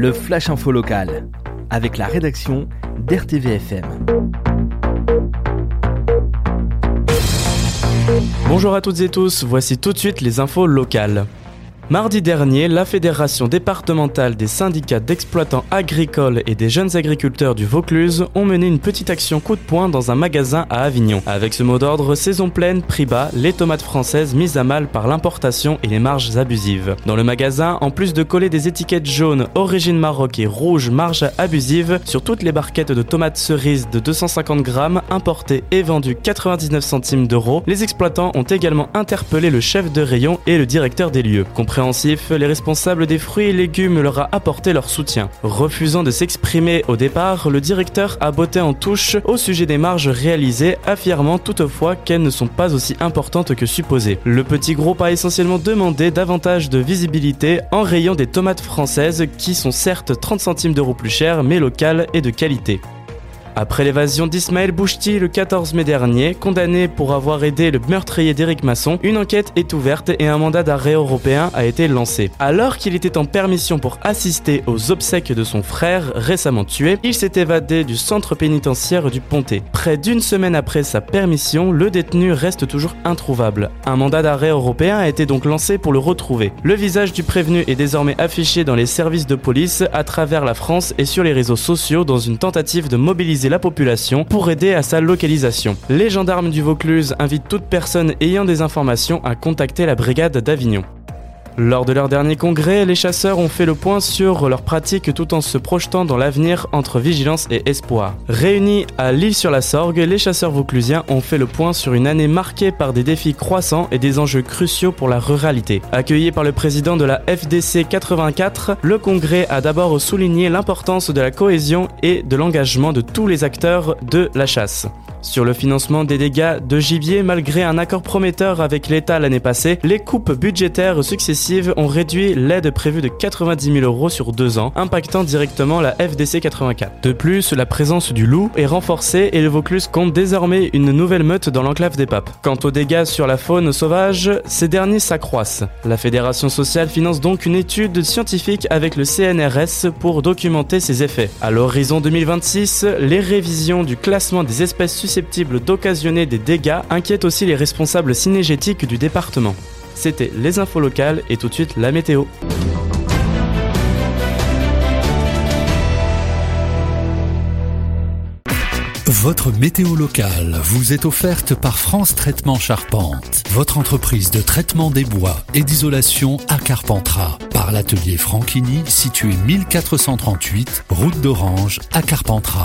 le Flash Info Local, avec la rédaction d'RTVFM. Bonjour à toutes et tous, voici tout de suite les infos locales. Mardi dernier, la Fédération départementale des syndicats d'exploitants agricoles et des jeunes agriculteurs du Vaucluse ont mené une petite action coup de poing dans un magasin à Avignon. Avec ce mot d'ordre, saison pleine, prix bas, les tomates françaises mises à mal par l'importation et les marges abusives. Dans le magasin, en plus de coller des étiquettes jaunes, origine Maroc et rouge, marge abusive, sur toutes les barquettes de tomates cerises de 250 grammes importées et vendues 99 centimes d'euros, les exploitants ont également interpellé le chef de rayon et le directeur des lieux. Compréhensif, les responsables des fruits et légumes leur a apporté leur soutien. Refusant de s'exprimer au départ, le directeur a botté en touche au sujet des marges réalisées, affirmant toutefois qu'elles ne sont pas aussi importantes que supposé. Le petit groupe a essentiellement demandé davantage de visibilité en rayant des tomates françaises qui sont certes 30 centimes d'euros plus chères mais locales et de qualité. Après l'évasion d'Ismaël Bouchti le 14 mai dernier, condamné pour avoir aidé le meurtrier d'Éric Masson, une enquête est ouverte et un mandat d'arrêt européen a été lancé. Alors qu'il était en permission pour assister aux obsèques de son frère récemment tué, il s'est évadé du centre pénitentiaire du Pontet. Près d'une semaine après sa permission, le détenu reste toujours introuvable. Un mandat d'arrêt européen a été donc lancé pour le retrouver. Le visage du prévenu est désormais affiché dans les services de police à travers la France et sur les réseaux sociaux dans une tentative de mobiliser la population pour aider à sa localisation. Les gendarmes du Vaucluse invitent toute personne ayant des informations à contacter la brigade d'Avignon. Lors de leur dernier congrès, les chasseurs ont fait le point sur leurs pratiques tout en se projetant dans l'avenir entre vigilance et espoir. Réunis à l'Île-sur-la-Sorgue, les chasseurs vauclusiens ont fait le point sur une année marquée par des défis croissants et des enjeux cruciaux pour la ruralité. Accueilli par le président de la FDC 84, le congrès a d'abord souligné l'importance de la cohésion et de l'engagement de tous les acteurs de la chasse. Sur le financement des dégâts de gibier, malgré un accord prometteur avec l'État l'année passée, les coupes budgétaires successives ont réduit l'aide prévue de 90 000 euros sur 2 ans, impactant directement la FDC 84. De plus, la présence du loup est renforcée et le Vaucluse compte désormais une nouvelle meute dans l'enclave des Papes. Quant aux dégâts sur la faune sauvage, ces derniers s'accroissent. La Fédération sociale finance donc une étude scientifique avec le CNRS pour documenter ses effets. À l'horizon 2026, les révisions du classement des espèces susceptibles d'occasionner des dégâts inquiètent aussi les responsables cynégétiques du département. C'était les infos locales et tout de suite la météo. Votre météo locale vous est offerte par France Traitement Charpente, votre entreprise de traitement des bois et d'isolation à Carpentras, par l'atelier Franchini situé 1438 route d'Orange à Carpentras.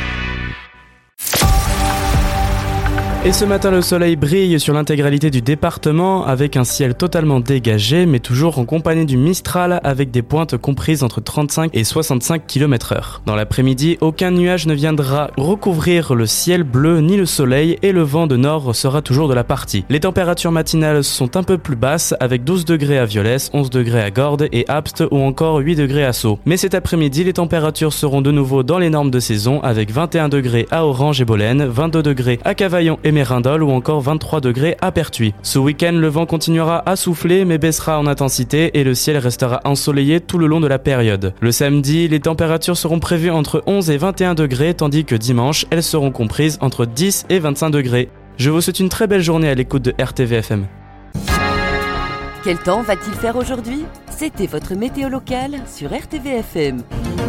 Et ce matin, le soleil brille sur l'intégralité du département avec un ciel totalement dégagé, mais toujours en compagnie du Mistral avec des pointes comprises entre 35 et 65 km/h. Dans l'après-midi, aucun nuage ne viendra recouvrir le ciel bleu ni le soleil et le vent de nord sera toujours de la partie. Les températures matinales sont un peu plus basses avec 12 degrés à Violès, 11 degrés à Gordes et Apt ou encore 8 degrés à Sceaux. Mais cet après-midi, les températures seront de nouveau dans les normes de saison avec 21 degrés à Orange et Bolène, 22 degrés à Cavaillon et Mérindol ou encore 23 degrés à Pertuis. Ce week-end, le vent continuera à souffler mais baissera en intensité et le ciel restera ensoleillé tout le long de la période. Le samedi, les températures seront prévues entre 11 et 21 degrés tandis que dimanche, elles seront comprises entre 10 et 25 degrés. Je vous souhaite une très belle journée à l'écoute de RTVFM. Quel temps va-t-il faire aujourd'hui ? C'était votre météo locale sur RTVFM.